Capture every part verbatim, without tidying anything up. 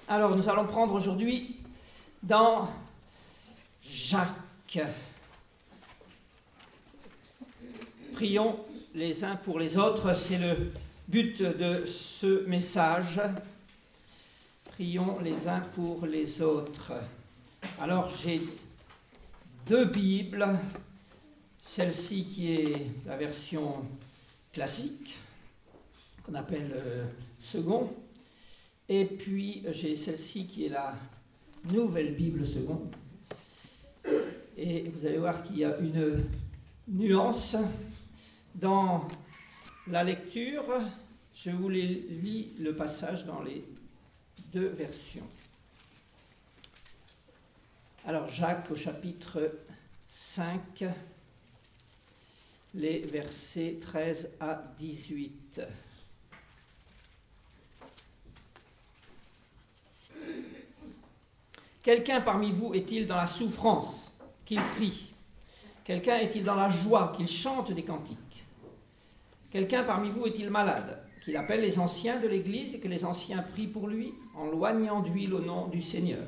Alors, nous allons prendre aujourd'hui dans Jacques. Prions les uns pour les autres, c'est le but de ce message. Prions les uns pour les autres. Alors, j'ai deux Bibles, celle-ci qui est la version classique, qu'on appelle euh, second, et puis j'ai celle-ci qui est la nouvelle Bible seconde. Et vous allez voir qu'il y a une nuance dans la lecture. Je vous lis le passage dans les deux versions. Alors Jacques au chapitre cinq, les versets treize à dix-huit. Quelqu'un parmi vous est-il dans la souffrance, qu'il prie? Quelqu'un est-il dans la joie, qu'il chante des cantiques? Quelqu'un parmi vous est-il malade, qu'il appelle les anciens de l'Église et que les anciens prient pour lui, en loignant d'huile au nom du Seigneur?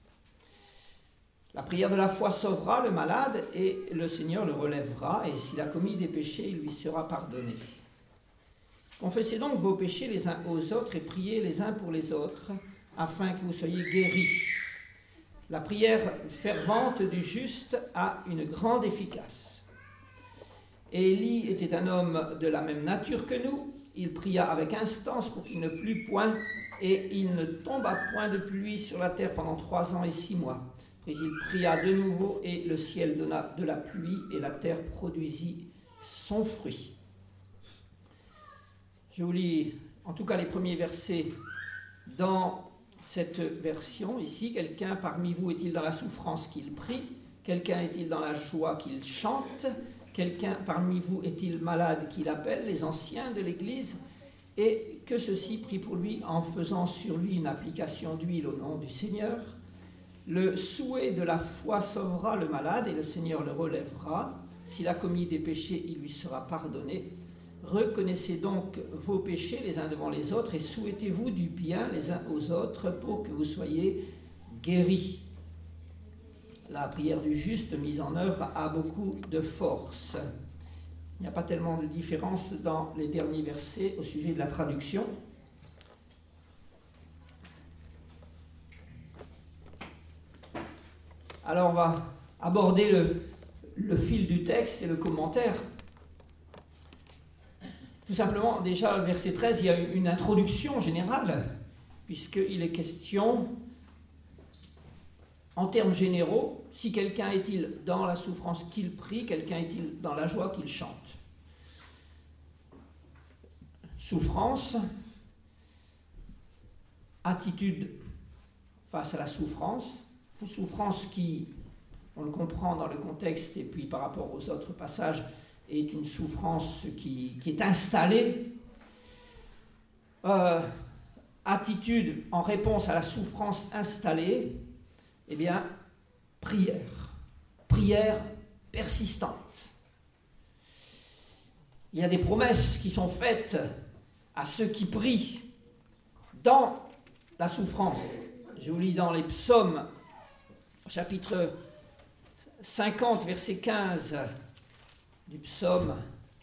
La prière de la foi sauvera le malade et le Seigneur le relèvera, et s'il a commis des péchés, il lui sera pardonné. Confessez donc vos péchés les uns aux autres et priez les uns pour les autres, afin que vous soyez guéris. La prière fervente du juste a une grande efficace. Élie était un homme de la même nature que nous. Il pria avec instance pour qu'il ne plût point, et il ne tomba point de pluie sur la terre pendant trois ans et six mois. Puis il pria de nouveau, et le ciel donna de la pluie, et la terre produisit son fruit. Je vous lis en tout cas les premiers versets dans cette version ici. Quelqu'un parmi vous est-il dans la souffrance, qu'il prie? Quelqu'un est-il dans la joie, qu'il chante? Quelqu'un parmi vous est-il malade, qu'il appelle les anciens de l'Église et que ceux-ci prient pour lui en faisant sur lui une application d'huile au nom du Seigneur? Le souhait de la foi sauvera le malade et le Seigneur le relèvera. S'il a commis des péchés, il lui sera pardonné. Reconnaissez donc vos péchés les uns devant les autres et souhaitez-vous du bien les uns aux autres pour que vous soyez guéris. La prière du juste mise en œuvre a beaucoup de force. Il n'y a pas tellement de différence dans les derniers versets au sujet de la traduction. Alors on va aborder le, le fil du texte et le commentaire. Tout simplement, déjà, au verset treize, il y a une introduction générale, puisqu'il est question, en termes généraux, si quelqu'un est-il dans la souffrance, qu'il prie, quelqu'un est-il dans la joie, qu'il chante. Souffrance, attitude face à la souffrance, souffrance qui, on le comprend dans le contexte et puis par rapport aux autres passages, est une souffrance qui, qui est installée. Euh, attitude en réponse à la souffrance installée, eh bien, prière. Prière persistante. Il y a des promesses qui sont faites à ceux qui prient dans la souffrance. Je vous lis dans les psaumes, chapitre cinquante, verset quinze, du psaume.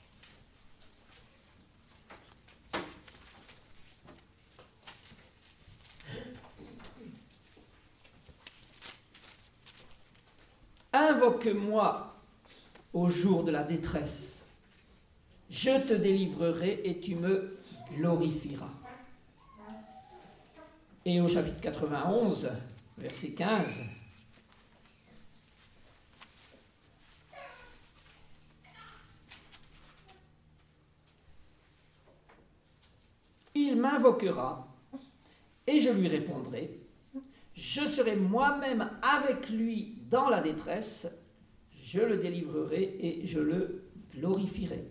Invoque-moi au jour de la détresse. Je te délivrerai et tu me glorifieras. Et au chapitre quatre-vingt-onze, verset quinze, il m'invoquera et je lui répondrai. Je serai moi-même avec lui dans la détresse. Je le délivrerai et je le glorifierai.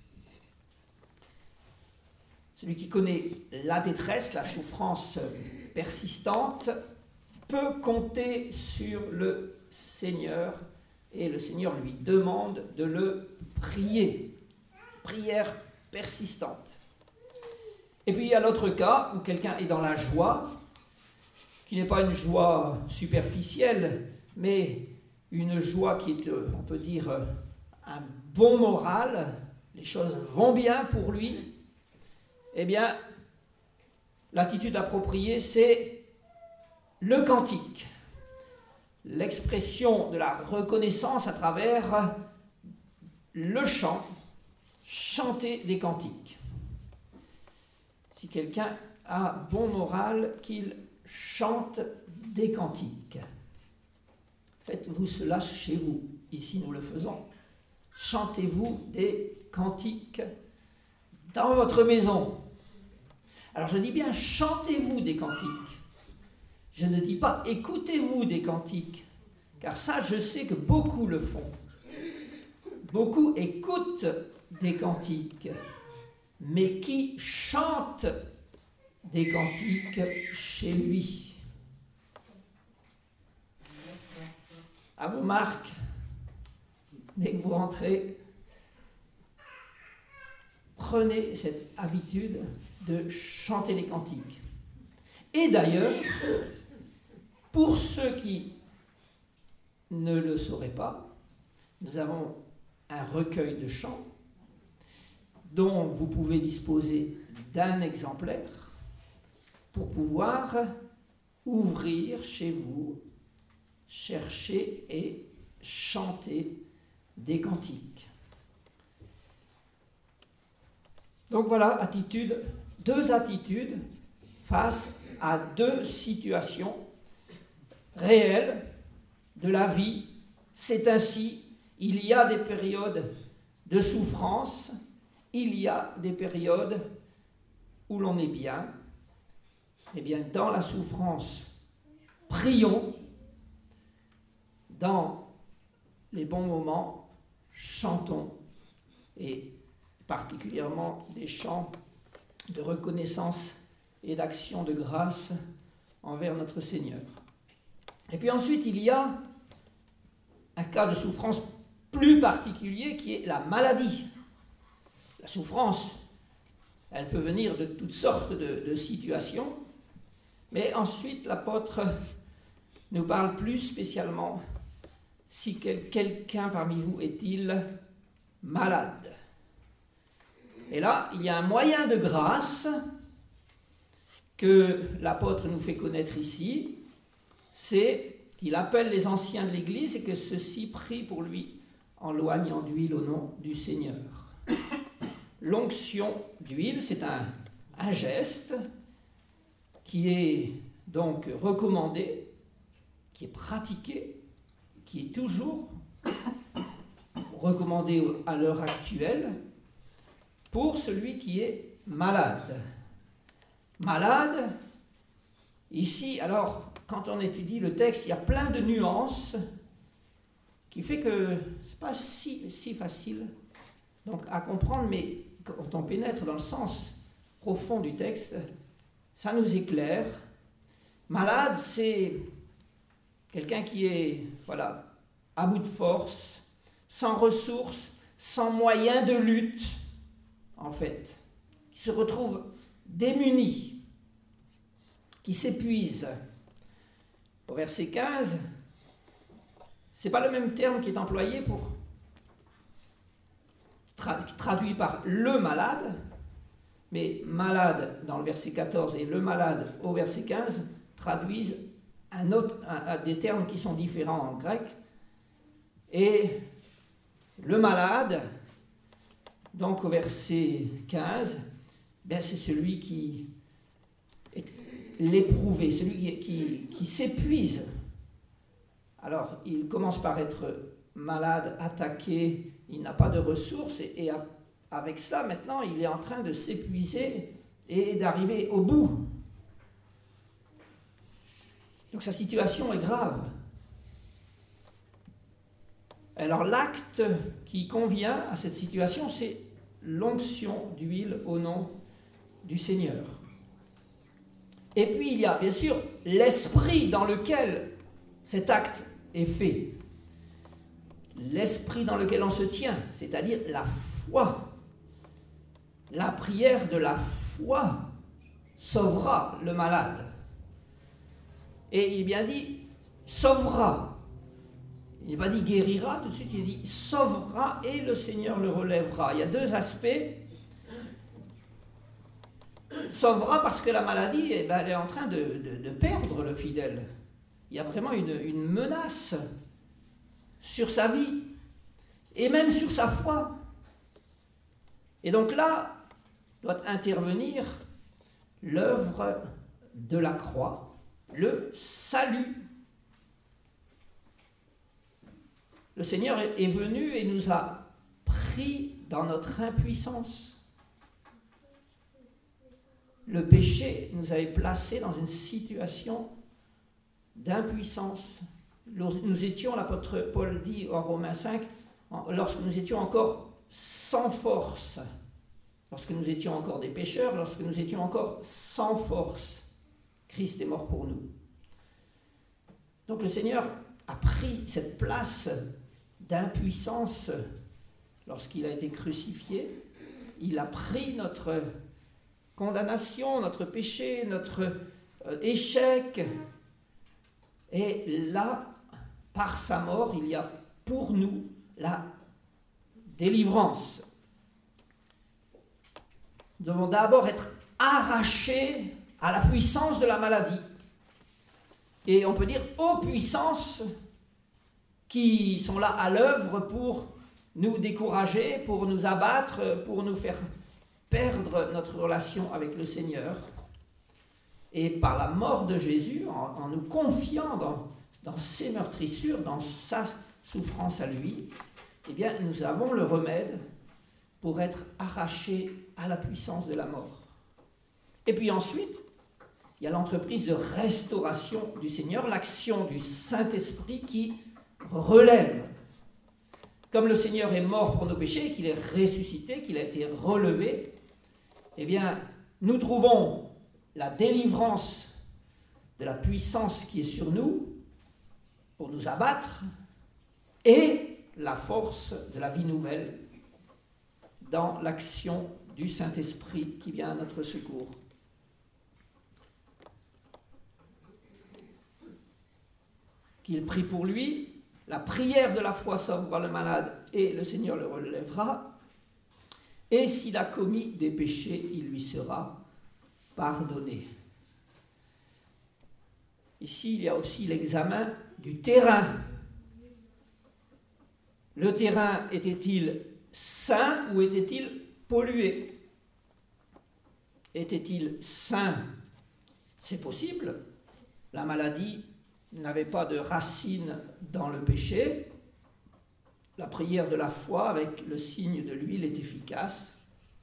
Celui qui connaît la détresse, la souffrance persistante, peut compter sur le Seigneur et le Seigneur lui demande de le prier. Prière persistante. Et puis il y a l'autre cas où quelqu'un est dans la joie qui n'est pas une joie superficielle, mais une joie qui est, on peut dire, un bon moral, les choses vont bien pour lui, eh bien, l'attitude appropriée, c'est le cantique, l'expression de la reconnaissance à travers le chant, chanter des cantiques. Si quelqu'un a bon moral, qu'il chante des cantiques. Faites-vous cela chez vous. Ici, nous le faisons. Chantez-vous des cantiques dans votre maison. Alors, je dis bien chantez-vous des cantiques. Je ne dis pas écoutez-vous des cantiques, car ça, je sais que beaucoup le font. Beaucoup écoutent des cantiques, mais qui chante des cantiques chez lui. À vous, Marc, dès que vous rentrez, prenez cette habitude de chanter des cantiques. Et d'ailleurs, pour ceux qui ne le sauraient pas, nous avons un recueil de chants dont vous pouvez disposer d'un exemplaire pour pouvoir ouvrir chez vous, chercher et chanter des cantiques. Donc voilà, attitude, deux attitudes face à deux situations réelles de la vie. C'est ainsi, il y a des périodes de souffrance, il y a des périodes où l'on est bien. Eh bien, dans la souffrance, prions. Dans les bons moments, chantons. Et particulièrement des chants de reconnaissance et d'action de grâce envers notre Seigneur. Et puis ensuite, il y a un cas de souffrance plus particulier qui est la maladie. La souffrance, elle peut venir de toutes sortes de, de situations, mais ensuite l'apôtre nous parle plus spécialement si quel, quelqu'un parmi vous est-il malade. Et là, il y a un moyen de grâce que l'apôtre nous fait connaître ici, c'est qu'il appelle les anciens de l'Église et que ceux-ci prient pour lui en loignant d'huile au nom du Seigneur. L'onction d'huile, c'est un, un geste qui est donc recommandé, qui est pratiqué, qui est toujours recommandé à l'heure actuelle pour celui qui est malade. Malade, ici, alors, quand on étudie le texte, il y a plein de nuances qui fait que ce n'est pas si, si facile donc, à comprendre, mais quand on pénètre dans le sens profond du texte, ça nous éclaire. Malade, c'est quelqu'un qui est voilà, à bout de force, sans ressources, sans moyens de lutte, en fait, qui se retrouve démuni, qui s'épuise. Au verset quinze, ce n'est pas le même terme qui est employé pour tra- traduit par le malade, mais malade dans le verset quatorze et le malade au verset quinze traduisent un autre, un, un, des termes qui sont différents en grec. Et le malade, donc au verset quinze, ben c'est celui qui est l'éprouvé, celui qui, qui, qui s'épuise. Alors, il commence par être malade, attaqué, il n'a pas de ressources, et, et avec cela, maintenant, il est en train de s'épuiser et d'arriver au bout. Donc, sa situation est grave. Alors, l'acte qui convient à cette situation, c'est l'onction d'huile au nom du Seigneur. Et puis, il y a bien sûr l'esprit dans lequel cet acte est fait. L'esprit dans lequel on se tient, c'est-à-dire la foi. La prière de la foi sauvera le malade. Et il est bien dit sauvera. Il n'est pas dit guérira, tout de suite il dit sauvera et le Seigneur le relèvera. Il y a deux aspects. Sauvera parce que la maladie, eh ben, elle est en train de, de, de perdre le fidèle. Il y a vraiment une, une menace sur sa vie et même sur sa foi. Et donc là, doit intervenir l'œuvre de la croix, le salut. Le Seigneur est venu et nous a pris dans notre impuissance. Le péché nous avait placés dans une situation d'impuissance. Nous étions, l'apôtre Paul dit en Romains cinq, lorsque nous étions encore sans force, lorsque nous étions encore des pécheurs, lorsque nous étions encore sans force, Christ est mort pour nous. Donc le Seigneur a pris cette place d'impuissance lorsqu'il a été crucifié. Il a pris notre condamnation, notre péché, notre échec. Et là, par sa mort, il y a pour nous la délivrance. Nous devons d'abord être arrachés à la puissance de la maladie. Et on peut dire aux puissances qui sont là à l'œuvre pour nous décourager, pour nous abattre, pour nous faire perdre notre relation avec le Seigneur. Et par la mort de Jésus, en, en nous confiant dans, dans ses meurtrissures, dans sa souffrance à lui, eh bien, nous avons le remède pour être arrachés à la puissance de la mort. Et puis ensuite, il y a l'entreprise de restauration du Seigneur, l'action du Saint-Esprit qui relève. Comme le Seigneur est mort pour nos péchés, qu'il est ressuscité, qu'il a été relevé, eh bien, nous trouvons la délivrance de la puissance qui est sur nous pour nous abattre et la force de la vie nouvelle dans l'action du Saint-Esprit qui vient à notre secours. Qu'il prie pour lui, la prière de la foi sauvera le malade et le Seigneur le relèvera. Et s'il a commis des péchés, il lui sera pardonné. Ici, il y a aussi l'examen du terrain. Le terrain était-il sain ou était-il pollué? Était-il sain? C'est possible. La maladie n'avait pas de racine dans le péché. La prière de la foi avec le signe de l'huile est efficace.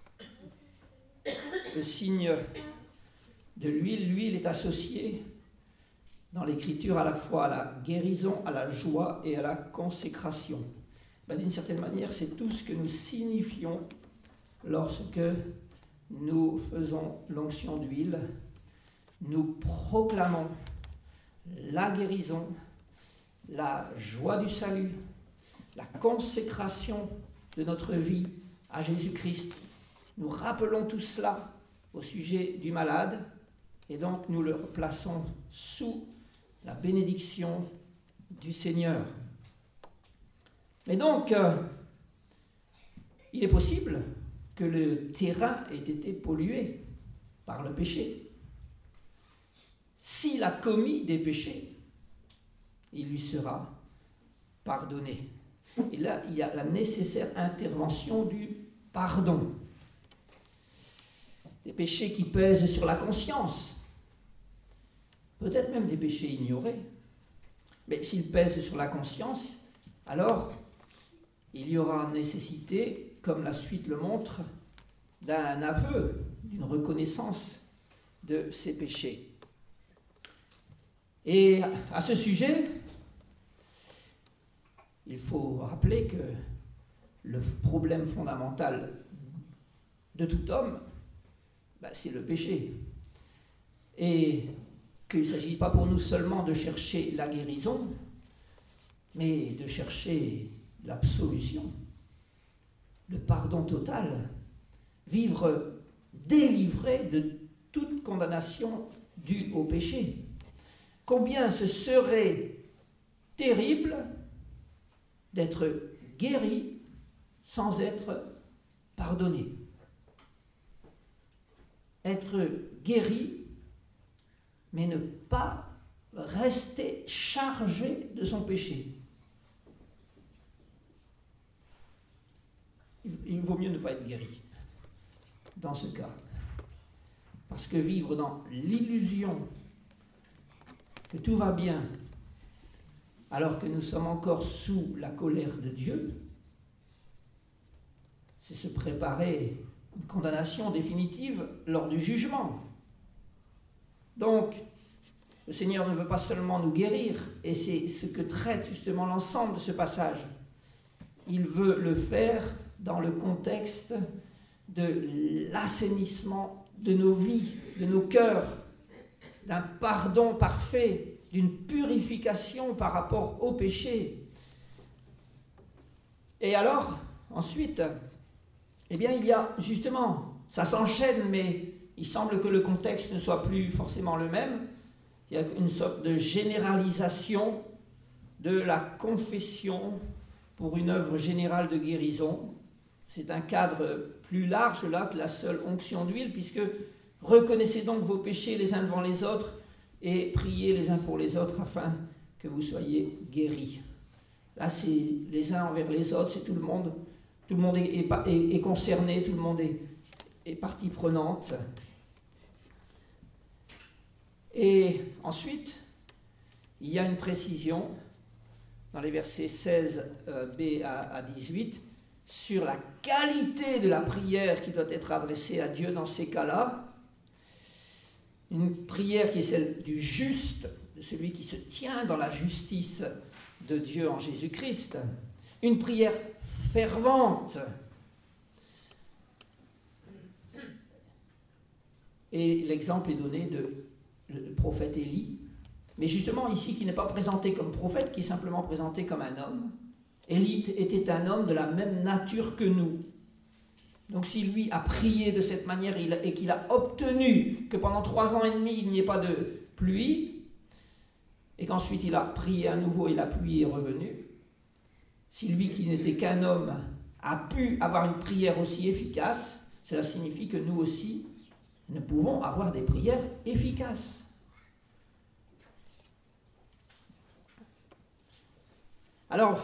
Le signe de l'huile, l'huile est associée dans l'Écriture à la fois à la guérison, à la joie et à la consécration. Ben, d'une certaine manière, c'est tout ce que nous signifions lorsque nous faisons l'onction d'huile. Nous proclamons la guérison, la joie du salut, la consécration de notre vie à Jésus-Christ. Nous rappelons tout cela au sujet du malade et donc nous le plaçons sous la bénédiction du Seigneur. Mais donc, euh, il est possible que le terrain ait été pollué par le péché. S'il a commis des péchés, il lui sera pardonné. Et là, il y a la nécessaire intervention du pardon. Des péchés qui pèsent sur la conscience, peut-être même des péchés ignorés. Mais s'ils pèsent sur la conscience, alors il y aura nécessité, comme la suite le montre, d'un aveu, d'une reconnaissance de ces péchés. Et à ce sujet, il faut rappeler que le problème fondamental de tout homme, ben, c'est le péché. Et qu'il ne s'agit pas pour nous seulement de chercher la guérison, mais de chercher l'absolution, le pardon total, vivre délivré de toute condamnation due au péché. combien ce serait terrible d'être guéri sans être pardonné. Être guéri, mais ne pas rester chargé de son péché. Il vaut mieux ne pas être guéri dans ce cas. Parce que vivre dans l'illusion que tout va bien, alors que nous sommes encore sous la colère de Dieu, c'est se préparer une condamnation définitive lors du jugement. Donc, le Seigneur ne veut pas seulement nous guérir, et c'est ce que traite justement l'ensemble de ce passage. Il veut le faire dans le contexte de l'assainissement de nos vies, de nos cœurs, d'un pardon parfait, d'une purification par rapport au péché. Et alors, ensuite, eh bien, il y a justement, ça s'enchaîne, mais il semble que le contexte ne soit plus forcément le même. Il y a une sorte de généralisation de la confession pour une œuvre générale de guérison. C'est un cadre plus large là que la seule onction d'huile, puisque reconnaissez donc vos péchés les uns devant les autres et priez les uns pour les autres afin que vous soyez guéris. Là, c'est les uns envers les autres, c'est tout le monde. Tout le monde est, est, est, est concerné, tout le monde est, est partie prenante. Et ensuite, il y a une précision dans les versets seize b à dix-huit sur la qualité de la prière qui doit être adressée à Dieu dans ces cas-là. Une prière qui est celle du juste, de celui qui se tient dans la justice de Dieu en Jésus-Christ. Une prière fervente. Et l'exemple est donné de le prophète Élie, mais justement ici qui n'est pas présenté comme prophète, qui est simplement présenté comme un homme. Élie était un homme de la même nature que nous. Donc si lui a prié de cette manière et qu'il a obtenu que pendant trois ans et demi il n'y ait pas de pluie, et qu'ensuite il a prié à nouveau et la pluie est revenue, si lui qui n'était qu'un homme a pu avoir une prière aussi efficace, cela signifie que nous aussi, nous pouvons avoir des prières efficaces. Alors,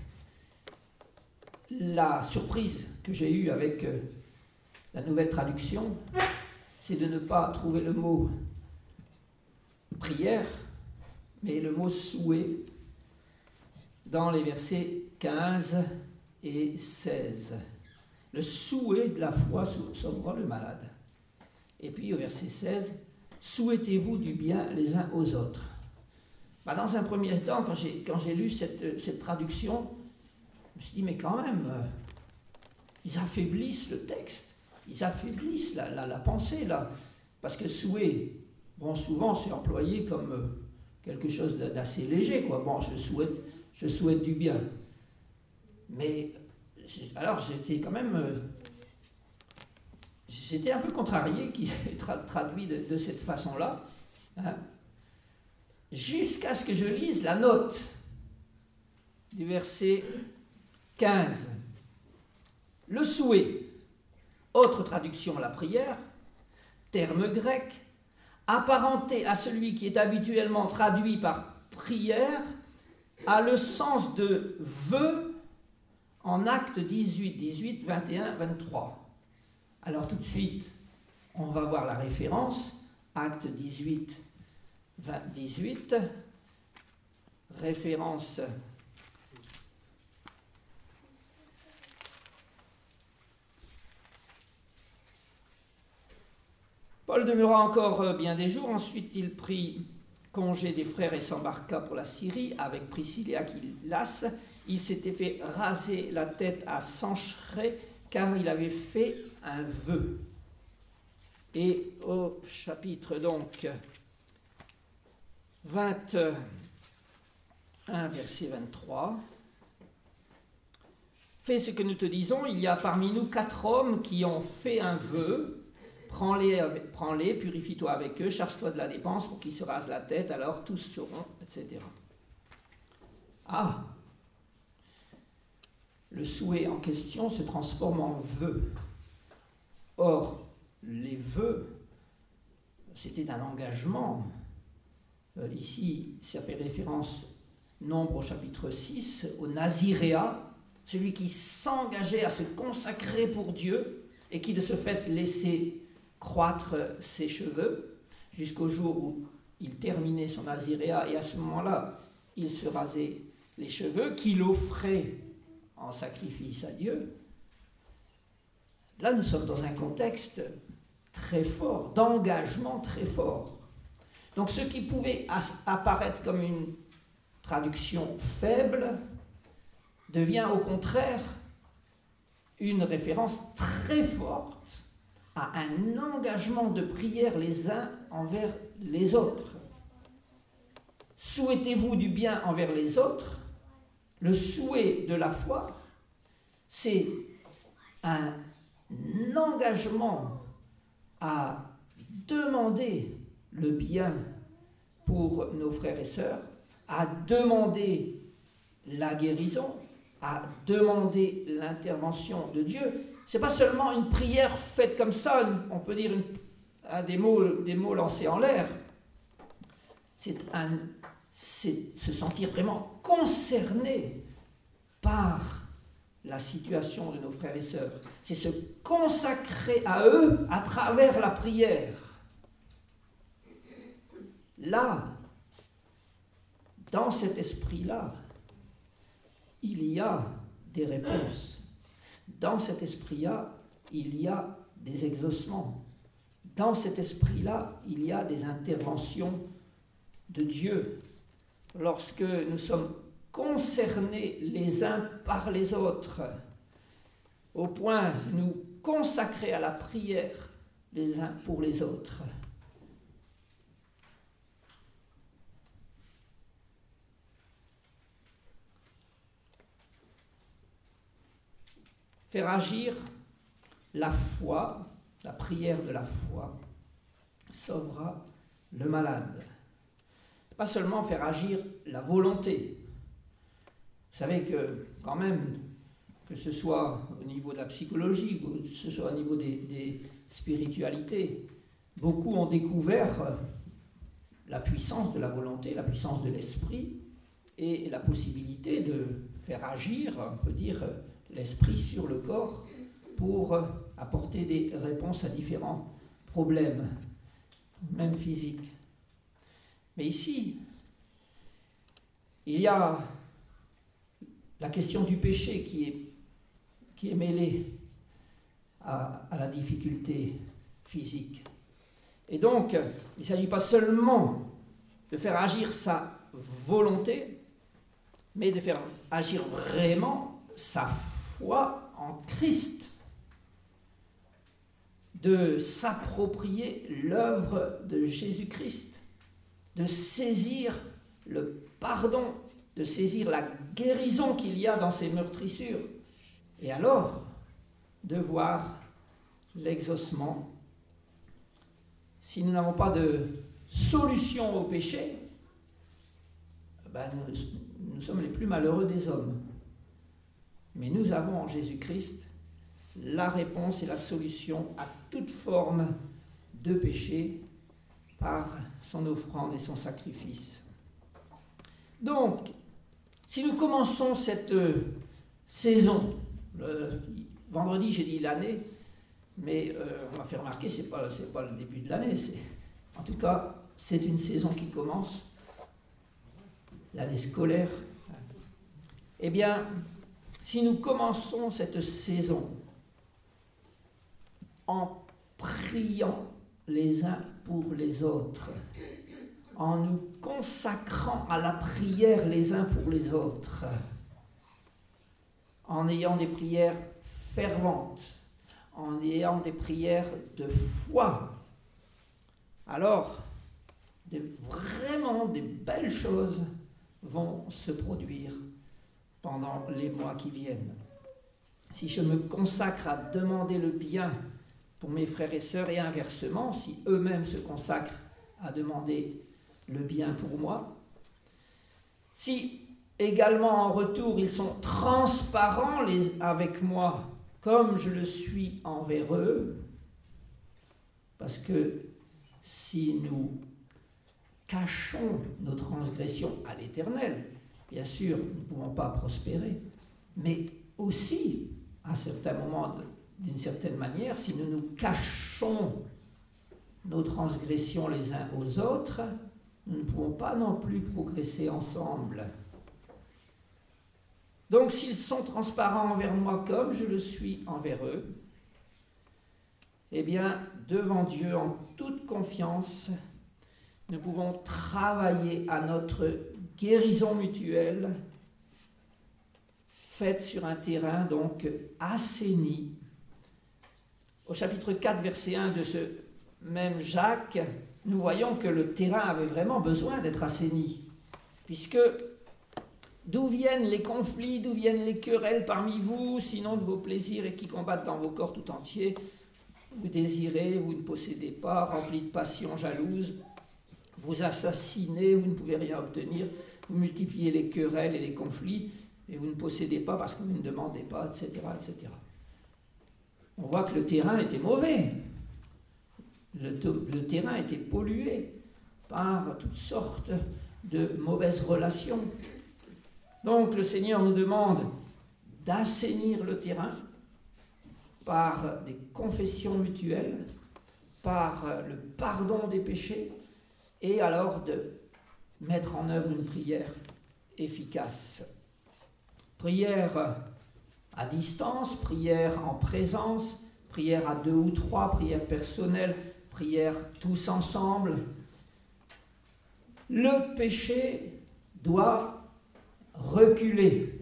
la surprise que j'ai eue avec euh, la nouvelle traduction, c'est de ne pas trouver le mot prière, mais le mot souhait dans les versets quinze et seize. Le souhait de la foi sauvera le malade. Et puis au verset seize, souhaitez-vous du bien les uns aux autres. Bah, dans un premier temps, quand j'ai, quand j'ai lu cette, cette traduction, je me suis dit, mais quand même, euh, ils affaiblissent le texte, ils affaiblissent la, la, la pensée, là. Parce que souhait, bon, souvent c'est employé comme euh, quelque chose d'assez léger, quoi. Bon, je souhaite, je souhaite du bien. Mais, alors j'étais quand même... Euh, j'étais un peu contrarié qu'ils aient tra- traduit de, de cette façon-là, hein, jusqu'à ce que je lise la note du verset quinze. Le souhait, autre traduction à la prière, terme grec, apparenté à celui qui est habituellement traduit par prière, a le sens de vœu en Actes dix-huit, dix-huit, vingt et un, vingt-trois. Alors tout de suite, on va voir la référence, Actes dix-huit, vingt, dix-huit, référence Paul demeura encore bien des jours, ensuite il prit congé des frères et s'embarqua pour la Syrie avec Priscille et Aquilas. Il s'était fait raser la tête à Cenchréa car il avait fait un vœu. Et au chapitre donc vingt et un, verset vingt-trois, fais ce que nous te disons, il y a parmi nous quatre hommes qui ont fait un vœu, prends-les, avec- prends-les, purifie-toi avec eux, charge-toi de la dépense pour qu'ils se rasent la tête, alors tous seront, et cetera. Ah, le souhait en question se transforme en vœu. Or, les vœux, c'était un engagement. Euh, ici, ça fait référence, Nombre au chapitre six, au Naziréa, celui qui s'engageait à se consacrer pour Dieu et qui de ce fait laissait croître ses cheveux jusqu'au jour où il terminait son Naziréa, et à ce moment-là, il se rasait les cheveux qu'il offrait en sacrifice à Dieu. Là, nous sommes dans un contexte très fort, d'engagement très fort. Donc ce qui pouvait apparaître comme une traduction faible devient au contraire une référence très forte à un engagement de prière les uns envers les autres. Souhaitez-vous du bien envers les autres? Le souhait de la foi, c'est un engagement à demander le bien pour nos frères et sœurs, à demander la guérison, à demander l'intervention de Dieu. Ce n'est pas seulement une prière faite comme ça, on peut dire une, des, mots, des mots lancés en l'air. C'est, un, c'est se sentir vraiment concerné par la situation de nos frères et sœurs. C'est se consacrer à eux à travers la prière. Là, dans cet esprit-là, il y a des réponses. Dans cet esprit-là, il y a des exaucements. Dans cet esprit-là, il y a des interventions de Dieu. Lorsque nous sommes concernés les uns par les autres, au point de nous consacrer à la prière les uns pour les autres. Faire agir la foi, la prière de la foi, sauvera le malade. Pas seulement faire agir la volonté. Vous savez que, quand même, que ce soit au niveau de la psychologie, ou que ce soit au niveau des, des spiritualités, beaucoup ont découvert la puissance de la volonté, la puissance de l'esprit, et la possibilité de faire agir, on peut dire, l'esprit sur le corps pour apporter des réponses à différents problèmes, même physiques. Mais ici, il y a la question du péché qui est, qui est mêlée à, à la difficulté physique. Et donc, il ne s'agit pas seulement de faire agir sa volonté, mais de faire agir vraiment sa foi en Christ, de s'approprier l'œuvre de Jésus-Christ, de saisir le pardon, de saisir la guérison qu'il y a dans ces meurtrissures, et alors de voir l'exaucement. Si nous n'avons pas de solution au péché, ben nous, nous sommes les plus malheureux des hommes. Mais nous avons en Jésus-Christ la réponse et la solution à toute forme de péché par son offrande et son sacrifice. Donc, si nous commençons cette saison, le vendredi j'ai dit l'année, mais euh, on m'a fait remarquer que ce n'est pas, c'est pas le début de l'année, c'est, en tout cas c'est une saison qui commence, l'année scolaire. Eh bien, si nous commençons cette saison en priant les uns pour les autres, en nous consacrant à la prière les uns pour les autres, en ayant des prières ferventes, en ayant des prières de foi, alors des, vraiment des belles choses vont se produire pendant les mois qui viennent. Si je me consacre à demander le bien pour mes frères et sœurs, et inversement, si eux-mêmes se consacrent à demander le bien pour moi. Si également en retour, ils sont transparents les, avec moi, comme je le suis envers eux, parce que si nous cachons nos transgressions à l'Éternel, bien sûr, nous ne pouvons pas prospérer, mais aussi, à certains moments, d'une certaine manière, si nous nous cachons nos transgressions les uns aux autres, nous ne pouvons pas non plus progresser ensemble. Donc, s'ils sont transparents envers moi comme je le suis envers eux, eh bien, devant Dieu, en toute confiance, nous pouvons travailler à notre guérison mutuelle, faite sur un terrain donc assaini. Au chapitre quatre, verset un de ce même Jacques, nous voyons que le terrain avait vraiment besoin d'être assaini, puisque d'où viennent les conflits, d'où viennent les querelles parmi vous, sinon de vos plaisirs et qui combattent dans vos corps tout entiers. Vous désirez, vous ne possédez pas, remplis de passion jalouse, vous assassinez, vous ne pouvez rien obtenir, vous multipliez les querelles et les conflits, et vous ne possédez pas parce que vous ne demandez pas, et cetera, et cetera. On voit que le terrain était mauvais. Le, le terrain était pollué par toutes sortes de mauvaises relations. Donc le Seigneur nous demande d'assainir le terrain par des confessions mutuelles, par le pardon des péchés, et alors de mettre en œuvre une prière efficace. Prière à distance, prière en présence, prière à deux ou trois, prière personnelle, prière tous ensemble. Le péché doit reculer.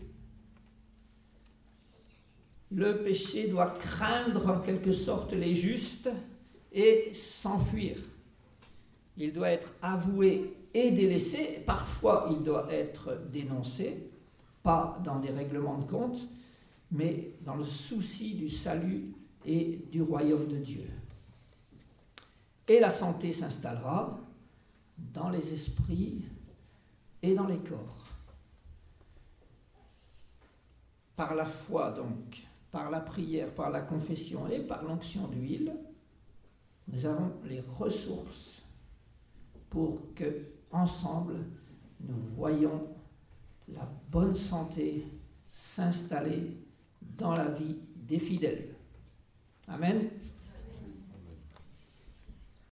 Le péché doit craindre en quelque sorte les justes et s'enfuir. Il doit être avoué et délaissé. Parfois, il doit être dénoncé, pas dans des règlements de compte, mais dans le souci du salut et du royaume de Dieu. Et la santé s'installera dans les esprits et dans les corps. Par la foi donc, par la prière, par la confession et par l'onction d'huile, nous avons les ressources pour que, ensemble, nous voyions la bonne santé s'installer dans la vie des fidèles. Amen.